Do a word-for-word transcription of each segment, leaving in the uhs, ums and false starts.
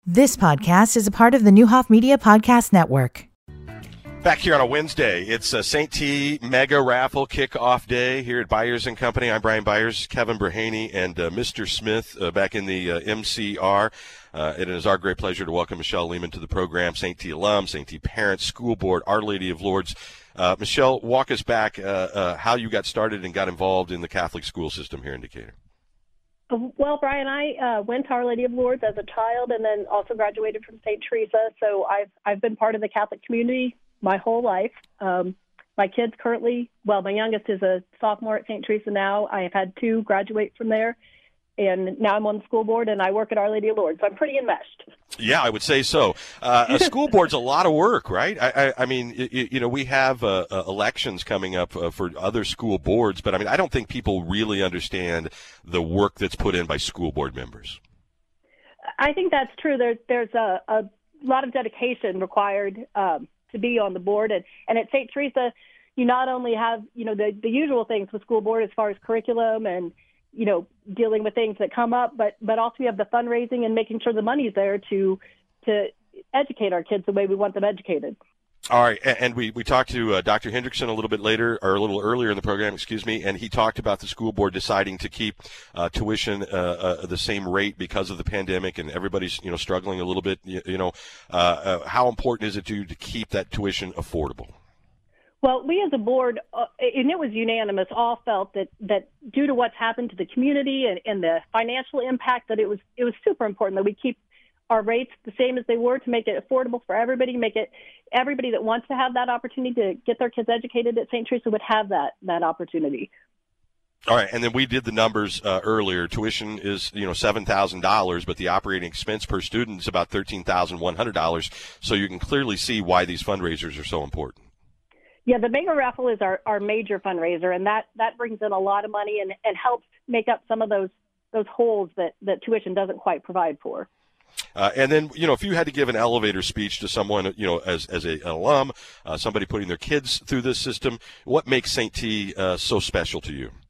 This podcast is a part of the Newhoff Media Podcast Network. Back here on a Wednesday, it's a Saint T Mega Raffle Kickoff Day here at Byers and Company. I'm Brian Byers, Kevin Berhaney, and uh, Mister Smith uh, back in the uh, M C R. Uh, it is our great pleasure to welcome Michelle Lehman to the program, Saint T alum, Saint T parent, school board, Our Lady of Lourdes. Uh, Michelle, walk us back uh, uh, how you got started and got involved in the Catholic school system here in Decatur. Well, Brian, I uh, went to Our Lady of Lourdes as a child and then also graduated from Saint Teresa. So I've I've been part of the Catholic community my whole life. Um, my kids currently, well, my youngest is a sophomore at Saint Teresa now. I have had two graduate from there. And now I'm on the school board, and I work at Our Lady of Lourdes, so I'm pretty enmeshed. Yeah, I would say so. Uh, a school board's a lot of work, right? I, I, I mean, you, you know, we have uh, uh, elections coming up uh, for other school boards, but I mean, I don't think people really understand the work that's put in by school board members. I think that's true. There's there's a, a lot of dedication required um, to be on the board, and, and at Saint Teresa, you not only have you know the the usual things with school board as far as curriculum and you know, dealing with things that come up, but but also we have the fundraising and making sure the money's there to to educate our kids the way we want them educated. All right, and we, we talked to uh, Doctor Hendrickson a little bit later, or a little earlier in the program, excuse me, and he talked about the school board deciding to keep uh, tuition uh, uh, the same rate because of the pandemic, and everybody's, you know, struggling a little bit. You, you know, uh, uh, how important is it to you to keep that tuition affordable? Well, we as a board, uh, and it was unanimous, all felt that, that due to what's happened to the community and, and the financial impact, that it was it was super important that we keep our rates the same as they were to make it affordable for everybody, make it everybody that wants to have that opportunity to get their kids educated at Saint Teresa would have that that opportunity. All right, and then we did the numbers uh, earlier. Tuition is, you know, seven thousand dollars, but the operating expense per student is about thirteen thousand one hundred dollars, so you can clearly see why these fundraisers are so important. Yeah, the Mega Raffle is our, our major fundraiser, and that, that brings in a lot of money and, and helps make up some of those those holes that, that tuition doesn't quite provide for. Uh, and then, you know, if you had to give an elevator speech to someone, you know, as as a, an alum, uh, somebody putting their kids through this system, what makes Saint T uh, so special to you?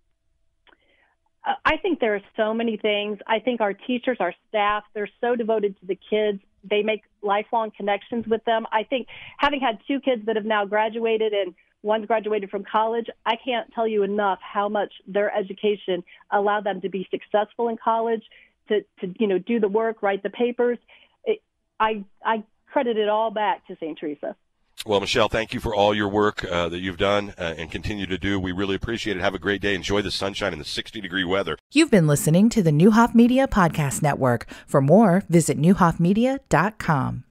I think there are so many things. I think our teachers, our staff, they're so devoted to the kids. They make lifelong connections with them. I think having had two kids that have now graduated and one's graduated from college, I can't tell you enough how much their education allowed them to be successful in college, to, to you know, do the work, write the papers. It, I, I credit it all back to Saint Teresa. Well, Michelle, thank you for all your work uh, that you've done uh, and continue to do. We really appreciate it. Have a great day. Enjoy the sunshine and the sixty-degree weather. You've been listening to the Newhoff Media Podcast Network. For more, visit newhoff media dot com.